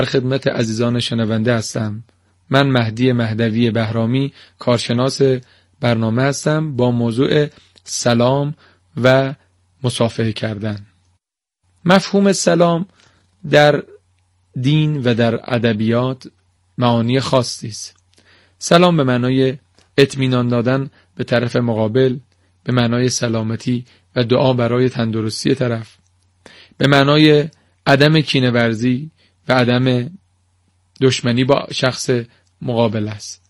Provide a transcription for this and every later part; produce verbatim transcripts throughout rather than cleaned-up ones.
خدمت عزیزان شنونده هستم. من مهدی مهدوی بهرامی کارشناس برنامه هستم با موضوع سلام و مصافحه کردن. مفهوم سلام در دین و در ادبیات معانی خاصی است. سلام به معنای اطمینان دادن به طرف مقابل، به معنای سلامتی و دعا برای تندرستی طرف، به معنای عدم کینه‌ورزی و عدم دشمنی با شخص مقابل است.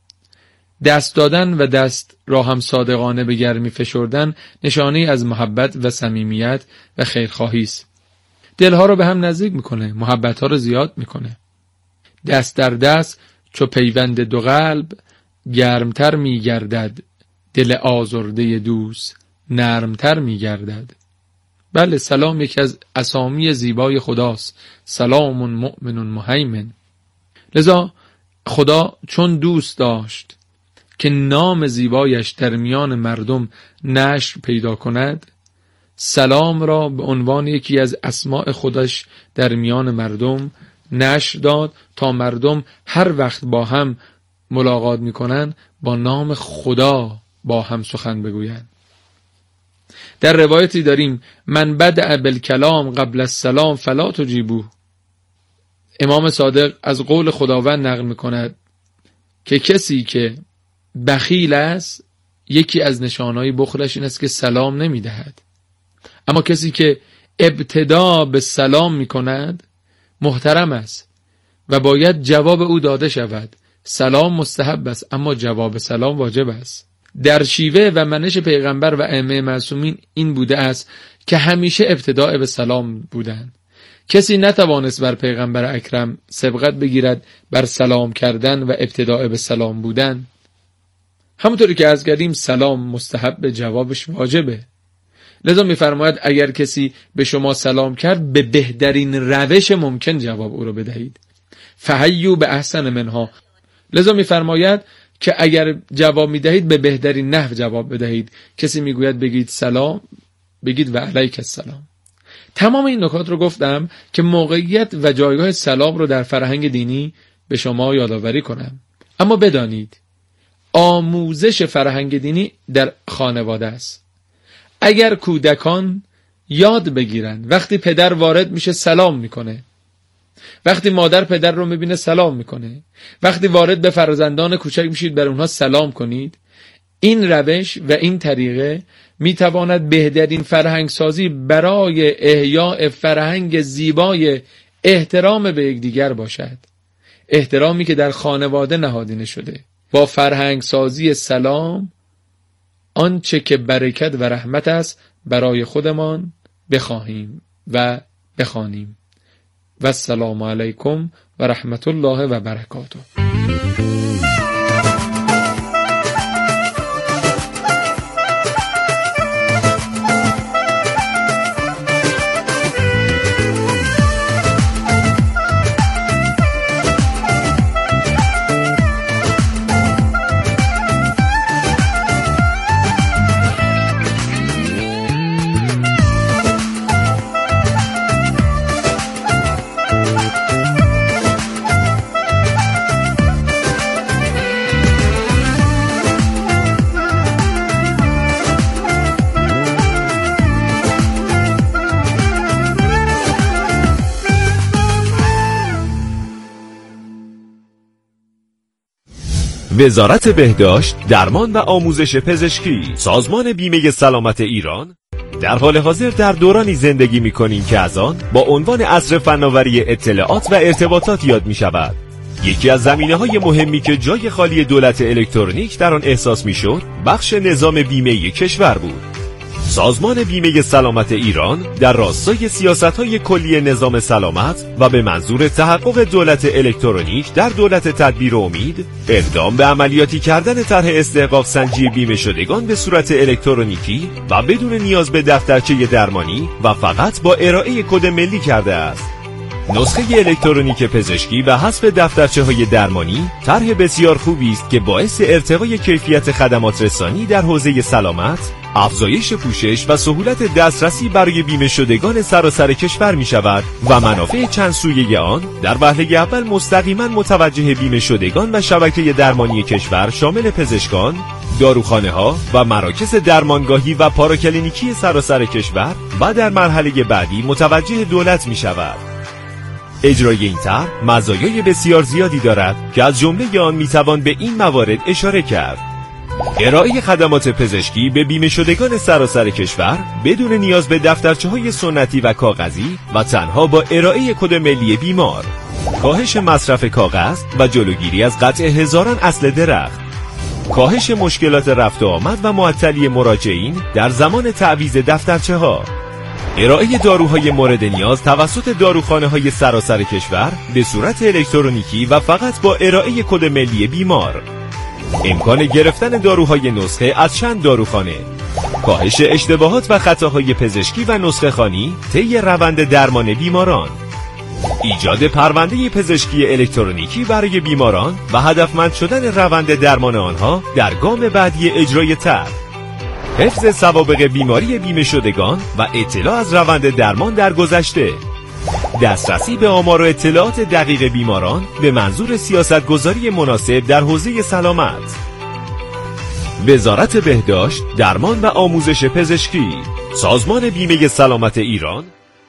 دست دادن و دست را هم صادقانه به گرمی فشردن نشانه از محبت و صمیمیت و خیرخواهی است. دلها رو به هم نزدیک میکنه، محبت ها رو زیاد میکنه. دست در دست چو پیوند دو قلب گرمتر میگردد، دل آزرده دوست نرمتر میگردد. بله، سلام یکی از اسامی زیبای خداست. سلام مؤمن مهیمن. لذا خدا چون دوست داشت که نام زیبایش در میان مردم نشر پیدا کند، سلام را به عنوان یکی از اسماء خودش در میان مردم نشر داد تا مردم هر وقت با هم ملاقات میکنن با نام خدا با هم سخن بگویند. در روایتی داریم من بدأ بالکلام قبل السلام فلا تجیبوه. امام صادق از قول خداوند نقل میکند که کسی که بخیل است یکی از نشانهای بخلش این است که سلام نمیدهد، اما کسی که ابتدا به سلام میکند محترم است و باید جواب او داده شود. سلام مستحب است اما جواب سلام واجب است. در شیوه و منش پیغمبر و ائمه معصومین این بوده است که همیشه ابتداء به سلام بودند. کسی نتوانست بر پیغمبر اکرم سبقت بگیرد بر سلام کردن و ابتداء به سلام بودن. همونطوری که عرض کردیم سلام مستحب، جوابش واجبه. لذا می‌فرماید اگر کسی به شما سلام کرد به بهترین روش ممکن جواب او رو بدهید. فحیوا باحسن منها. لذا می‌فرماید که اگر جواب میدهید به بهترین نحو جواب بدهید. کسی میگوید بگید سلام، بگید و علیک السلام. تمام این نکات رو گفتم که موقعیت و جایگاه سلام رو در فرهنگ دینی به شما یادآوری کنم. اما بدانید آموزش فرهنگ دینی در خانواده است. اگر کودکان یاد بگیرن وقتی پدر وارد میشه سلام میکنه، وقتی مادر پدر رو میبینه سلام میکنه، وقتی وارد به فرزندان کوچک میشید بر اونها سلام کنید، این روش و این طریقه میتواند بهترین فرهنگ سازی برای احیاء فرهنگ زیبای احترام به یکدیگر باشد. احترامی که در خانواده نهادینه شده. با فرهنگ سازی سلام آنچه که برکت و رحمت است برای خودمان بخواهیم و بخوانیم. و السلام علیکم و رحمت الله و برکاته. وزارت بهداشت، درمان و آموزش پزشکی، سازمان بیمه سلامت ایران در حال حاضر در دورانی زندگی می‌کنیم که از آن با عنوان عصر فناوری اطلاعات و ارتباطات یاد می‌شود. یکی از زمینه‌های مهمی که جای خالی دولت الکترونیک در آن احساس می‌شد، بخش نظام بیمه کشور بود. سازمان بیمه سلامت ایران در راستای سیاست‌های کلی نظام سلامت و به منظور تحقق دولت الکترونیک در دولت تدبیر و امید، اقدام به عملیاتی کردن طرح استحقاق سنجی بیمه شدگان به صورت الکترونیکی و بدون نیاز به دفترچه درمانی و فقط با ارائه کد ملی کرده است. نسخه الکترونیک پزشکی و حذف دفترچه‌های درمانی طرح بسیار خوبی است که باعث ارتقای کیفیت خدمات رسانی در حوزه سلامت افزایش پوشش و سهولت دسترسی برای بیمه شدگان سراسر کشور می شود و منافع چند سویه آن در وهله اول مستقیما متوجه بیمه شدگان و شبکه درمانی کشور شامل پزشکان، داروخانه ها و مراکز درمانگاهی و پاراکلینیکی سراسر کشور و در مرحله بعدی متوجه دولت می شود. اجرای این طرح مزایای بسیار زیادی دارد که از جمله آن می توان به این موارد اشاره کرد: ارائه خدمات پزشکی به بیمه شدگان سراسر کشور بدون نیاز به دفترچه‌های سنتی و کاغذی و تنها با ارائه کد ملی بیمار، کاهش مصرف کاغذ و جلوگیری از قطع هزاران اصل درخت، کاهش مشکلات رفت و آمد و معطلی مراجعین در زمان تعویض دفترچه‌ها، ارائه داروهای مورد نیاز توسط داروخانه‌های سراسر کشور به صورت الکترونیکی و فقط با ارائه کد ملی بیمار، امکان گرفتن داروهای نسخه از چند داروخانه، کاهش اشتباهات و خطاهای پزشکی و نسخه خوانی طی روند درمان بیماران، ایجاد پرونده پزشکی الکترونیکی برای بیماران و هدفمند شدن روند درمان آنها در گام بعدی اجرای طرح، حفظ سوابق بیماری بیمه شدگان و اطلاع از روند درمان در گذشته، دسترسی به آمار و اطلاعات دقیق بیماران به منظور سیاستگذاری مناسب در حوزه سلامت. وزارت بهداشت، درمان و آموزش پزشکی، سازمان بیمه سلامت ایران.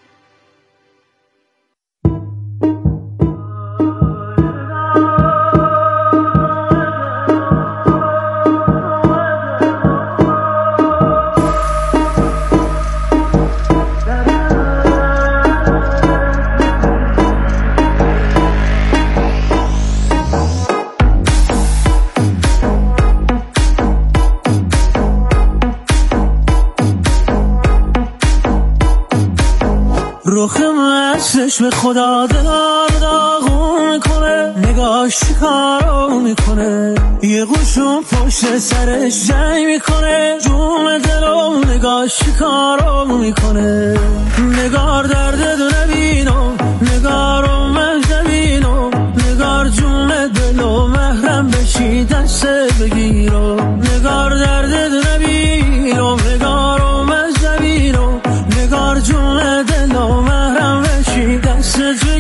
رخ من چشم خدا دلار داغون میکنه، نگاش چی کارو میکنه، یه قوشون پشت سرش جنگ میکنه، جون دلو نگاش چی کارو میکنه، نگار درد دو نبینم، نگارو من نبینم، نگار جون دلو محرم بشی دست بگیرم، نگار درد دو نبینم، نگارو من نبینم، نگار جون دلو محرم بشی دست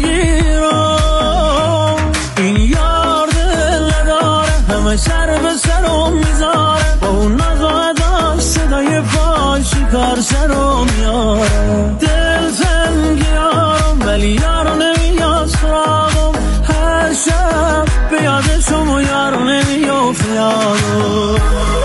بگیرم. این یار دل نداره، همه سر به سرم میذاره، با اون ناز و اداش صدای پاش کار سرم میاره، دل تنگیارم ولی یارو نمیاد سراغم، هر شب به یادشم و یارو نمیافت یادم.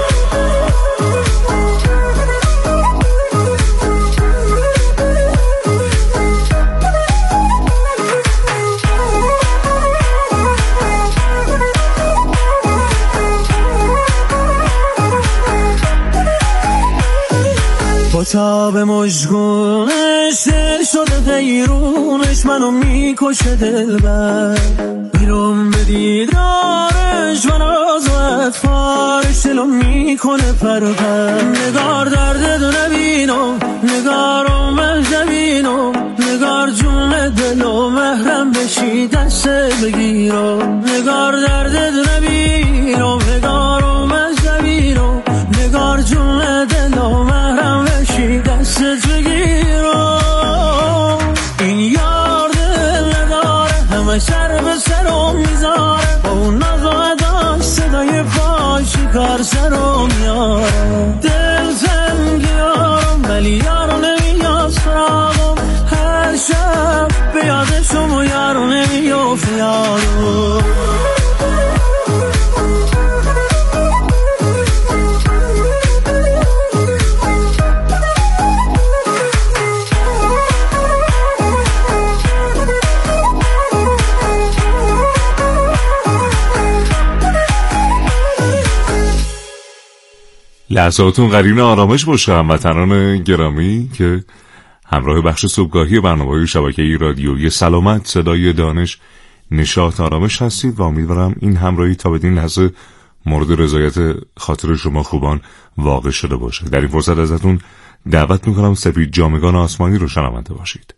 تاب مشگونش دل شده دیرونش، منو میکشه دلبر، بیرون به دیدارش من از و اطفارش دلو میکنه پرپر، نگار درد دو نبینم، نگارو من نبینم، نگار جون دلو محرم بشی دست بگیرم، نگار درد دو نبینم، نگارو من نبینم، نگار جون دلو محرم بشی دست بگیرم. این یار دل نداره، همه سر به سرم میذاره، با اون ناز و اداش صدای پاش کار سرم میاره، دل تنگیارم ولی یارو نمیاد سراغم، هر شب به یادشم و یارو نمیافت یادم. لحظاتون قرین آرامش باشه هموطنان گرامی که همراه بخش صبحگاهی برنامه‌های شبکه‌ای رادیویی سلامت، صدای دانش، نشاط، آرامش هستید و امیدوارم این همراهی تا بدین لحظه مورد رضایت خاطر شما خوبان واقع شده باشه. در این فرصت ازتون دعوت میکنم سپید جامگان آسمانی رو شنونده باشید.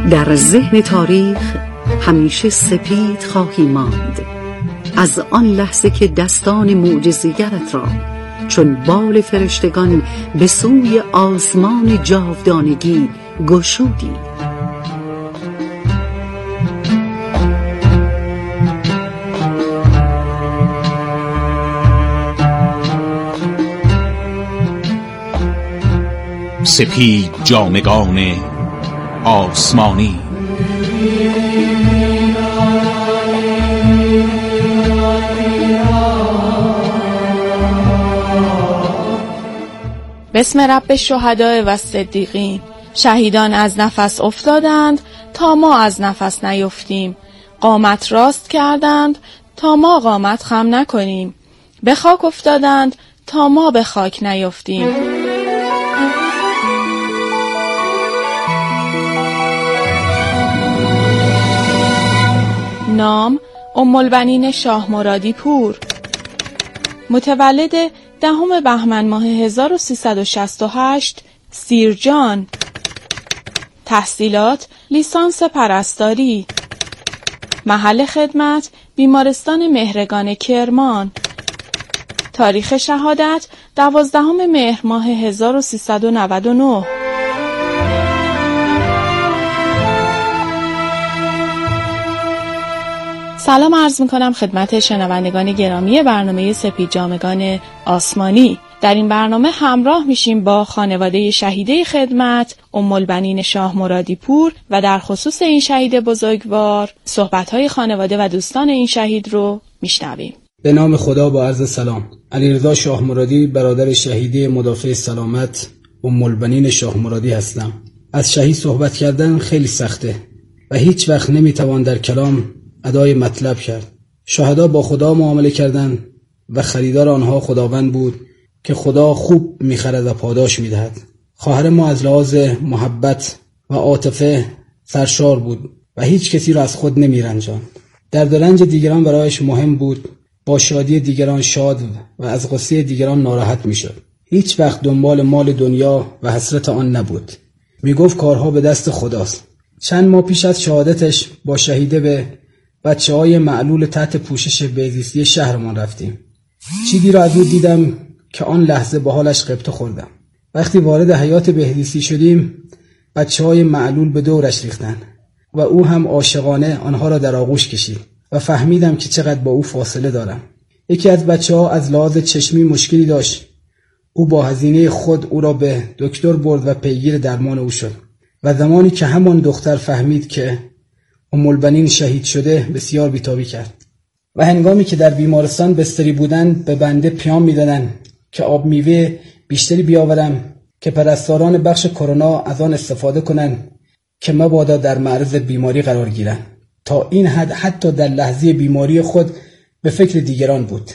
در ذهن تاریخ همیشه سپید خواهی ماند، از آن لحظه که دستان معجزه‌گرت را چون بال فرشتگان به سوی آسمان جاودانگی گشودی. سپید جامگان آسمانی. بسم رب الشهداء و الصدیقین. شهیدان از نفس افتادند تا ما از نفس نیفتیم، قامت راست کردند تا ما قامت خم نکنیم، به خاک افتادند تا ما به خاک نیفتیم. نام ام البنین شاه مرادی پور، متولد دهم بهمن ماه هزار و سیصد و شصت و هشت، سیرجان. تحصیلات لیسانس پرستاری. محل خدمت بیمارستان مهرگان کرمان. تاریخ شهادت دوازدهم مهر ماه هزار و سیصد و نود و نه. سلام عرض میکنم خدمت شنوندگان گرامی برنامه سپید جامگان آسمانی. در این برنامه همراه میشیم با خانواده شهیده خدمت ام البنین شاه مرادی پور و در خصوص این شهید بزرگوار صحبت‌های خانواده و دوستان این شهید رو میشنویم. به نام خدا با عرض سلام. علیرضا شاه مرادی برادر شهیده مدافع سلامت ام البنین شاه مرادی هستم. از شهید صحبت کردن خیلی سخته و هیچ وقت نمیتوان در کلام ادای مطلب کرد. شهدا با خدا معامله کردند و خریدار آنها خداوند بود که خدا خوب میخرد و پاداش میدهد. خواهر ما از لحاظ محبت و عاطفه سرشار بود و هیچ کسی را از خود نمیرنجاند. درد و رنج دیگران برایش مهم بود، با شادی دیگران شاد و از غصه دیگران ناراحت میشد. هیچ وقت دنبال مال دنیا و حسرت آن نبود. میگفت کارها به دست خداست. چند ماه پیش از شهادتش با شهیده به بچه های معلول تحت پوشش بهزیستی شهرمان رفتیم. چیزی را از او دیدم که آن لحظه با حالش غبطه خوردم. وقتی وارد حیات بهزیستی شدیم بچه های معلول به دورش ریختن و او هم عاشقانه آنها را در آغوش کشید و فهمیدم که چقدر با او فاصله دارم. یکی از بچه ها از لحاظ چشمی مشکلی داشت. او با هزینه خود او را به دکتر برد و پیگیر درمان او شد و زمانی که همان دختر فهمید که ام البنین شهید شده بسیار بیتابی کرد و هنگامی که در بیمارستان بستری بودند به بنده پیام میدادند که آب میوه بیشتری بیاورم که پرستاران بخش کرونا از آن استفاده کنند که مبادا در معرض بیماری قرار گیرند. تا این حد حتی در لحظه بیماری خود به فکر دیگران بود.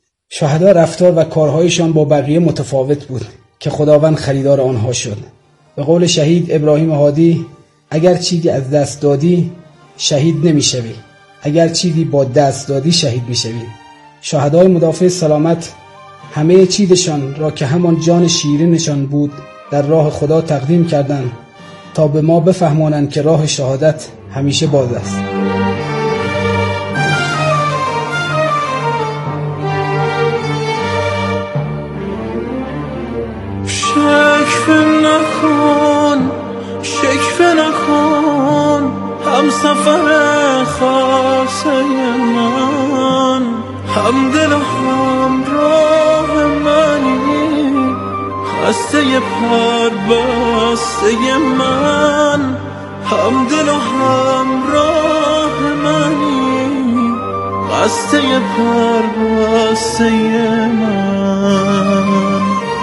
شهدا رفتار و کارهایشان با بقیه متفاوت بود که خداوند خریدار آنها شد. به قول شهید ابراهیم هادی اگر چیزی از دست دادی شهید نمیشوی، اگر چیزی با دست دادی شهید میشوی. شهدای مدافع سلامت همه چیزشان را که همان جان شیرینشان بود در راه خدا تقدیم کردند تا به ما بفهمانند که راه شهادت همیشه باز است. شکوه نکن شکوه نکن هم سفر خاصه من، هم دل و هم راه منی، خسته پر بسته من، هم دل و هم راه منی، خسته پر بسته من.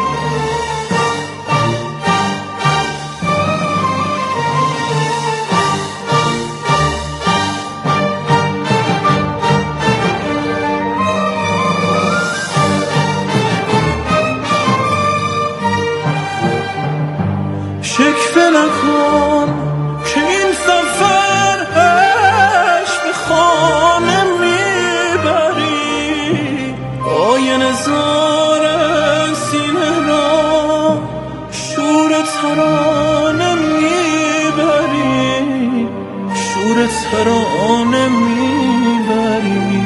شکوه نکن که این سفر هش به خانه میبری، آینه زار سینه را شور ترانه میبری، ترانه میبری.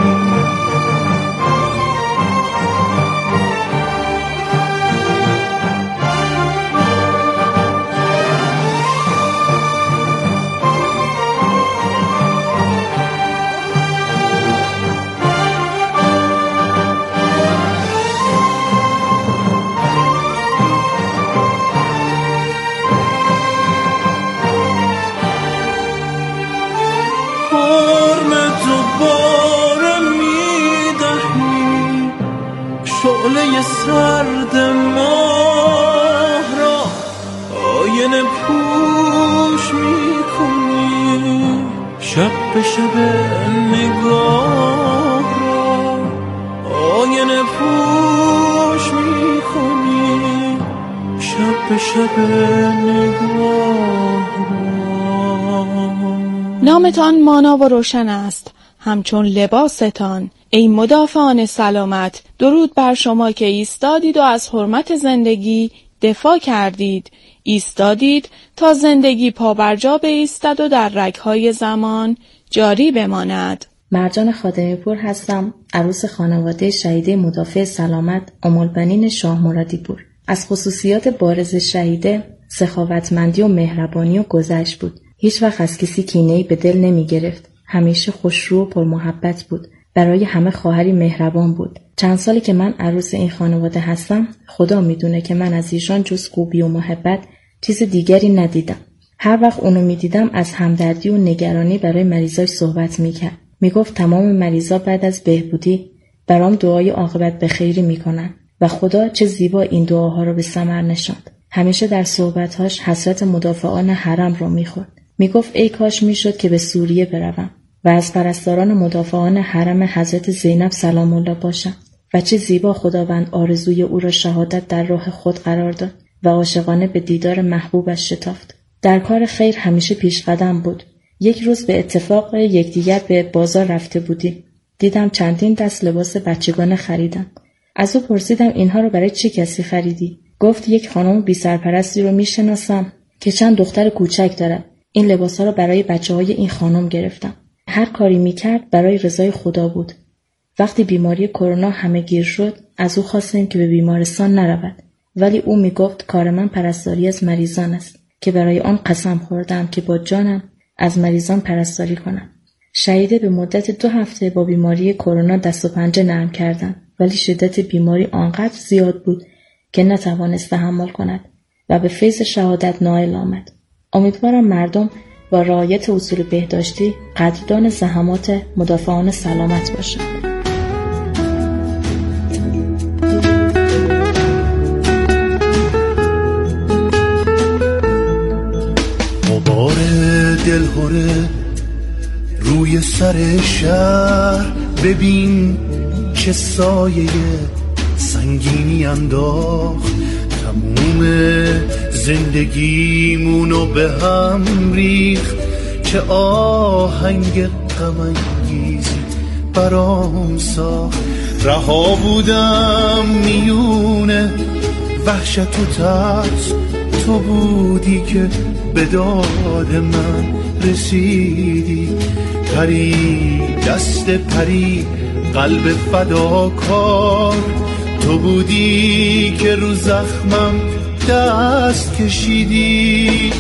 شعله سرد ماه را آینه پوش میکنی، شب به شب نگاه را آینه پوش میکنی، شب به شب نگاه را. نامتان مانا و روشن است همچون لباستان، ای مدافعان سلامت. درود بر شما که ایستادید و از حرمت زندگی دفاع کردید. ایستادید تا زندگی پابرجا بایستد و در رگ‌های زمان جاری بماند. مرجان خادمی پور هستم، عروس خانواده شهیده مدافع سلامت ام‌البنین شاه مرادی پور. از خصوصیات بارز شهیده سخاوتمندی و مهربانی و گذشت بود. هیچ وقت از کسی کینه‌ای به دل نمی گرفت. همیشه خوشرو و پرمحبت بود. برای همه خواهری مهربان بود. چند سالی که من عروس این خانواده هستم، خدا میدونه که من از ایشان جز خوبی و محبت چیز دیگری ندیدم. هر وقت اونو میدیدم از همدردی و نگرانی برای مریضاش صحبت میکرد. میگفت تمام مریضا بعد از بهبودی برام دعای عاقبت به خیری میکنن و خدا چه زیبا این دعاها رو به ثمر نشاند. همیشه در صحبت‌هاش حسرت مدافعان حرم رو میخورد. میگفت ای کاش میشد که به سوریه بروم و از پرستاران مدافعان حرم حضرت زینب سلام الله باشم. و چه زیبا خداوند آرزوی او را شهادت در راه خود قرار داد و عاشقانه به دیدار محبوبش شتافت. در کار خیر همیشه پیش قدم بود. یک روز به اتفاق یکدیگر به بازار رفته بودیم. دیدم چندین دست لباس بچگانه خریدم. از او پرسیدم اینها رو برای چه کسی خریدی؟ گفت یک خانم بی سرپرستی رو میشناسم که چند دختر کوچک دارد. این لباسا رو برای بچه‌های این خانم گرفتم. هر کاری میکرد برای رضای خدا بود. وقتی بیماری کرونا همه گیر شد، از او خواستیم که به بیمارستان نرود. ولی او میگفت کار من پرستاری از مریضان است که برای آن قسم خوردم که با جانم از مریضان پرستاری کنم. شهیده به مدت دو هفته با بیماری کرونا دست و پنجه نرم کردند، ولی شدت بیماری آنقدر زیاد بود که نتوانست تحمل کند و به فیض شهادت نائل آمد. امیدوارم مردم با رعایت اصول بهداشتی قدردان زحمات مدافعان سلامت باشند. غبار دلهره روی سر شهر، ببین چه سایه سنگینی انداخت. تموم زندگیمونو به هم ریخت، چه آهنگ غم انگیزی برام ساخت. رها بودم میونه وحشت و ترس، تو بودی که به داد من رسیدی. پری دست پری قلب فداکار، تو بودی که رو زخمم دست کشیدی.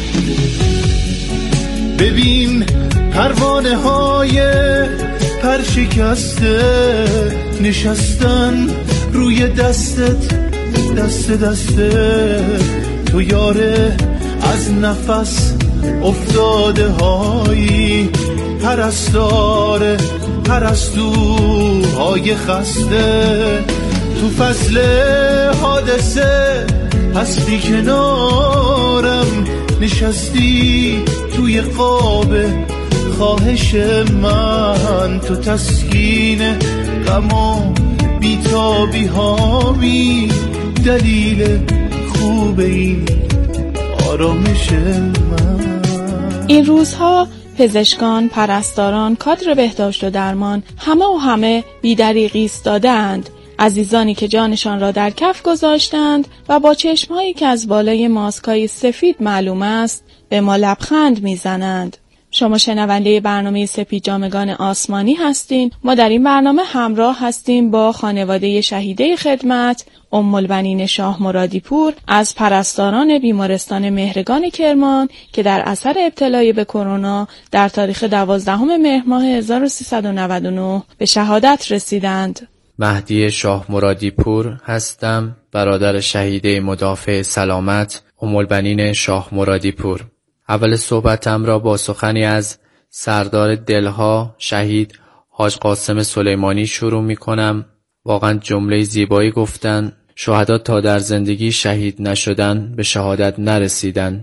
ببین پروانه های پرشکسته نشستن روی دستت، دست دسته تو یاره از نفس افتاده هایی، پرستار پرستوهای خسته. تو فصل حادثه هستی کنارم، نشستی توی خواب خواهش من. تو تسکین غم و بیتابی هامی، دلیل خوب این آرامش من. این روزها پزشکان، پرستاران، کادر بهداشت و درمان همه و همه بی‌دریغ ایستاده‌اند. عزیزانی که جانشان را در کف گذاشتند و با چشمهایی که از بالای ماسکای سفید معلوم است به ما لبخند میزنند. شما شنونده برنامه سپید جامگان آسمانی هستین. ما در این برنامه همراه هستیم با خانواده شهیده خدمت ام البنین شاه مرادی پور از پرستاران بیمارستان مهرگان کرمان که در اثر ابتلای به کرونا در تاریخ دوازدهم مهر ماه هزار و سیصد و نود و نه به شهادت رسیدند. مهدی شاه مرادی پور هستم، برادر شهیده مدافع سلامت ام البنین شاه مرادی پور. اول صحبتم را با سخنی از سردار دلها شهید حاج قاسم سلیمانی شروع می کنم. واقعا جمله زیبایی گفتن: شهدا تا در زندگی شهید نشدن به شهادت نرسیدن.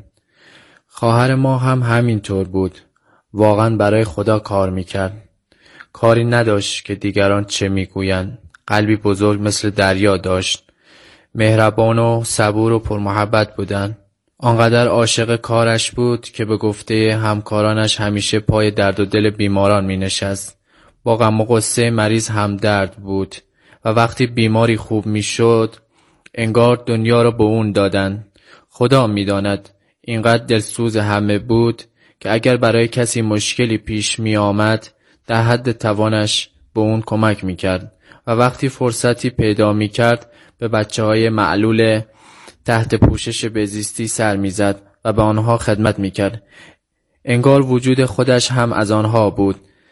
خواهر ما هم همینطور بود. واقعا برای خدا کار میکرد. کاری نداشت که دیگران چه میگویند. قلبی بزرگ مثل دریا داشت. مهربان و صبور و پرمحبت بودن. آنقدر عاشق کارش بود که به گفته همکارانش همیشه پای درد و دل بیماران می نشست. با غم و غصه مریض همدرد بود و وقتی بیماری خوب می شد انگار دنیا را به اون دادن. خدا می داند اینقدر دلسوز همه بود که اگر برای کسی مشکلی پیش می آمد در حد توانش به اون کمک می کرد و وقتی فرصتی پیدا می کرد به بچه های معلول تحت پوشش بهزیستی سر میزد و به آنها خدمت میکرد. انگار وجود خودش هم از آنها بود.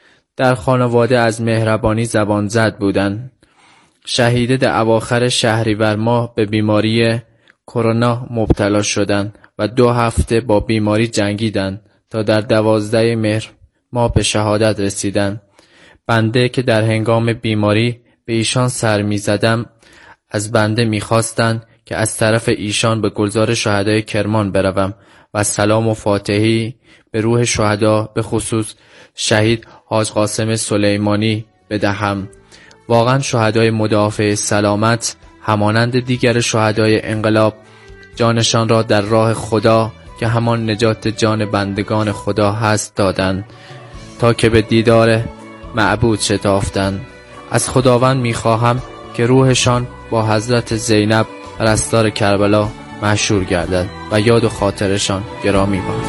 در خانواده از مهربانی زبان زد بودند. شهیده در اواخر شهریور ماه به بیماری کرونا مبتلا شدند و دو هفته با بیماری جنگیدند تا در دوازده مهر ماه به شهادت رسیدند. بنده که در هنگام بیماری به ایشان سر میزدم از بنده میخواستند که از طرف ایشان به گلزار شهدای کرمان بروم و سلام و فاتحی به روح شهدا به خصوص شهید حاج قاسم سلیمانی بدهم. واقعا شهدای مدافع سلامت همانند دیگر شهدای انقلاب جانشان را در راه خدا که همان نجات جان بندگان خدا هست دادند تا که به دیدار معبود شتافتند. از خداوند میخواهم که روحشان با حضرت زینب پرستار کربلا محشور گردد و یاد و خاطرشان گرامی باد.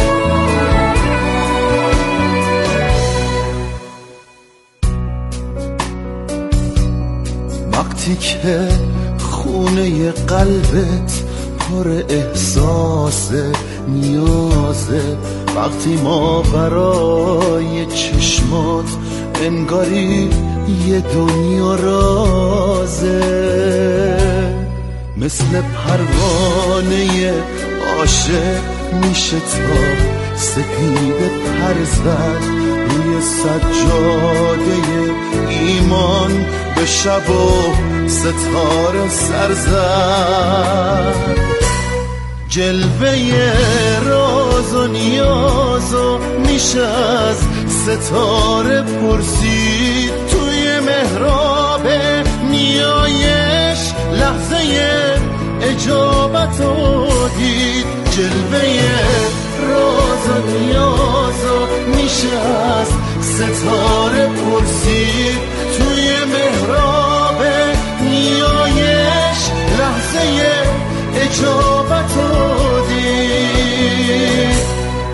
وقتی که خونه قلبت پر احساس نیازه، وقتی ما برای چشمات انگاری یه دنیا رازه، مثل پروانه عاشق میشه تا سپید پر زد روی سجاده ایمان به شب و ستاره سر زد. جلوه راز و نیاز و میشه از ستاره پرسید، توی محراب نیایش لحظه اجابت رو دید. جلوه راز و نیاز و میشه از ستاره پرسید، توی محراب نیایش لحظه اجابت رو دید.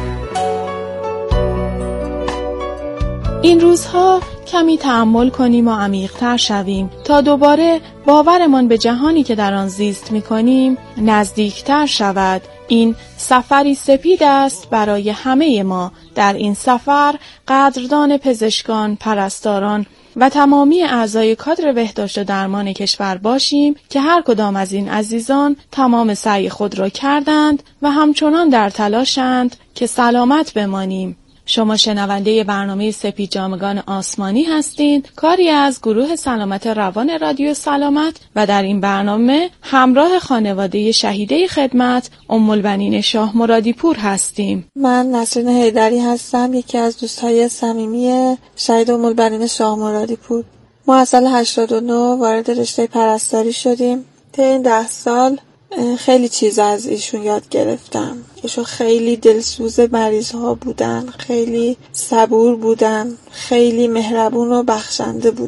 این روزها کمی تأمل کنیم و عمیق‌تر شویم تا دوباره باورمان به جهانی که در آن زیست می‌کنیم نزدیکتر شود. این سفری سپید است برای همه ما. در این سفر قدردان پزشکان، پرستاران و تمامی اعضای کادر بهداشت و درمان کشور باشیم که هر کدام از این عزیزان تمام سعی خود را کردند و همچنان در تلاشند که سلامت بمانیم. شما شنونده برنامه سپید جامگان آسمانی هستید، کاری از گروه سلامت روان رادیو سلامت، و در این برنامه همراه خانواده شهیده خدمت ام البنین شاه مرادی پور هستیم. من نسرین حیدری هستم، یکی از دوستای صمیمی شهید ام البنین شاه مرادی پور. ما از سال هشتاد و نه وارد رشته پرستاری شدیم. طی این ده سال خیلی چیز از ایشون یاد گرفتم. ایشون خیلی دلسوز مریض ها بودن، خیلی صبور بودن، خیلی مهربون و بخشنده بودن.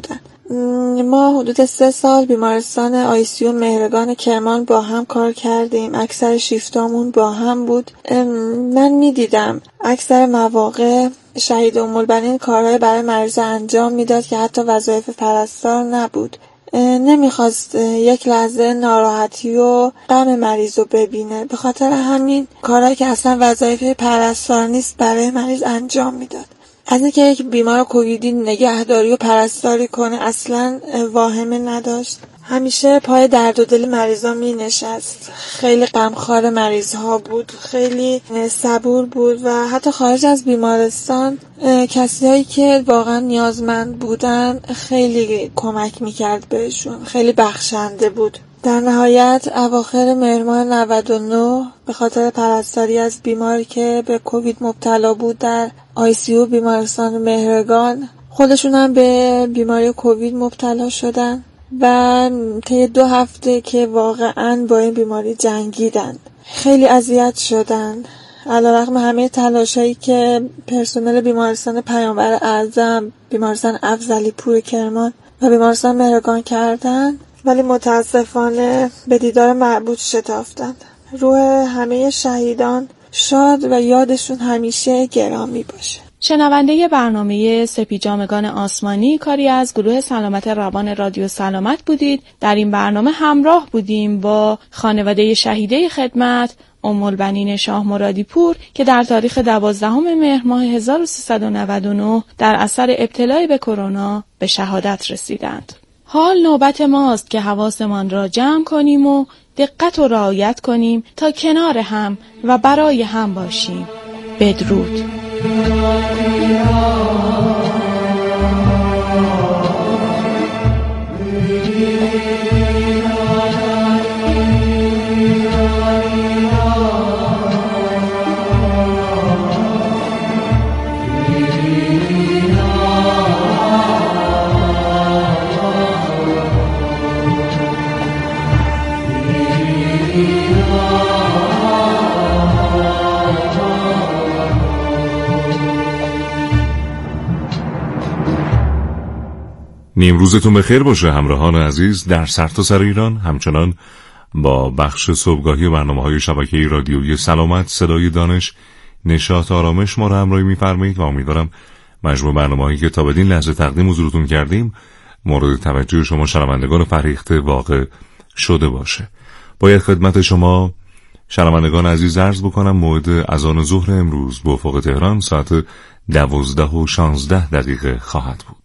ما حدود سه سال بیمارستان آی سی یو مهرگان کرمان با هم کار کردیم. اکثر شیفتامون با هم بود. من میدیدم اکثر مواقع شهید ام‌البنین کارهای برای مریض انجام میداد که حتی وظایف پرستار نبود. نمیخواست یک لحظه ناراحتی و غم مریض رو ببینه. به خاطر همین کارهایی که اصلا وظایف پرستار نیست برای مریض انجام میداد. از اینکه یک بیمار کوویدی نگهداری و پرستاری کنه اصلا واهمه نداشت. همیشه پای درد و دل مریضا می نشست. خیلی غمخوار مریض ها بود، خیلی صبور بود و حتی خارج از بیمارستان کسی هایی که واقعا نیازمند بودن خیلی کمک می کرد بهشون، خیلی بخشنده بود. در نهایت اواخر مهر ماه نود و نه به خاطر پرستاری از بیماری که به کووید مبتلا بود در آی سی یو بیمارستان مهرگان خودشون هم به بیماری کووید مبتلا شدن و طی دو هفته که واقعا با این بیماری جنگیدن، خیلی اذیت شدن. علیرغم همه تلاشایی که پرسنل بیمارستان پیامبر اعظم، بیمارستان افضلی پور کرمان و بیمارستان مهرگان کردن، ولی متاسفانه به دیدار معبود شتافتند. روح همه شهیدان شاد و یادشون همیشه گرامی باشه. شنونده برنامه سپید جامگان آسمانی کاری از گروه سلامت روان رادیو سلامت بودید. در این برنامه همراه بودیم با خانواده شهیده خدمت ام‌البنین شاه مرادی پور که در تاریخ دوازدهم مهر ماه هزار و سیصد و نود و نه در اثر ابتلا به کرونا به شهادت رسیدند. حال نوبت ماست که حواسمان را جمع کنیم و دقت و رعایت کنیم تا کنار هم و برای هم باشیم. بدرود. نیمروزتون بخیر باشه همراهان عزیز در سرتاسر ایران. همچنان با بخش صبحگاهی برنامه‌های شبکه رادیویی سلامت صدای دانش نشاط آرامش ما رو همراهی می‌فرمایید و امیدوارم مجموع برنامه‌هایی که تا بدین لحظه تقدیم حضورتون کردیم مورد توجه شما شنوندگان فریخته واقع شده باشه. باید خدمت شما شنوندگان عزیز عرض بکنم موعد اذان ظهر امروز به افق تهران ساعت دوازده و شانزده دقیقه خواهد بود.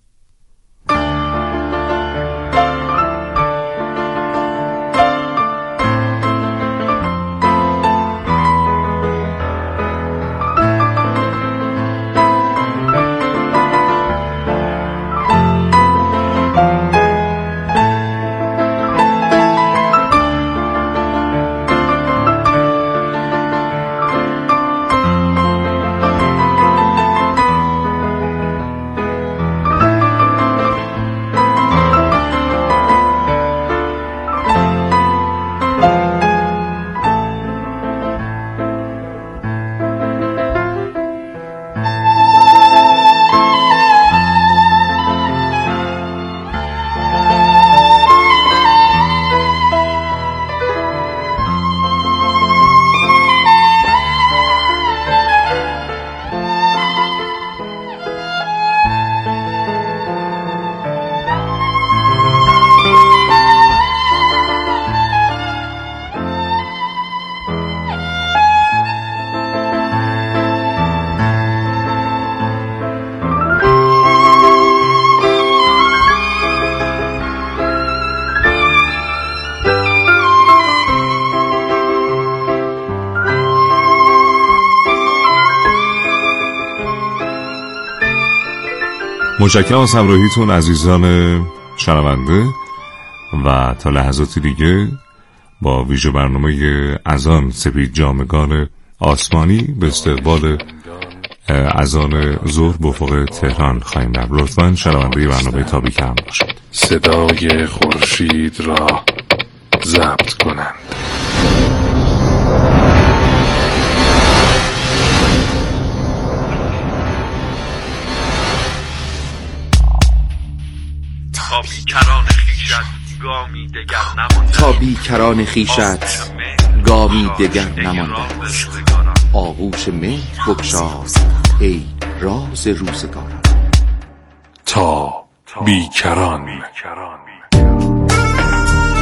متشکرم از همراهیتون عزیزان شنونده و تا لحظاتی دیگه با ویژه برنامه اذان سپید جامگان آسمانی به استقبال اذان ظهر به افق تهران خواهیم رفت. لطفاً شنونده برنامه تابیک هم باشید. صدای خورشید را ضبط کنند. تا بیکران خیشت گامی دگر نمانده تا بیکران خیشت گامی دگر نمانده است. آغوش مهر بگشاز ای راز روزگاران. تا بیکران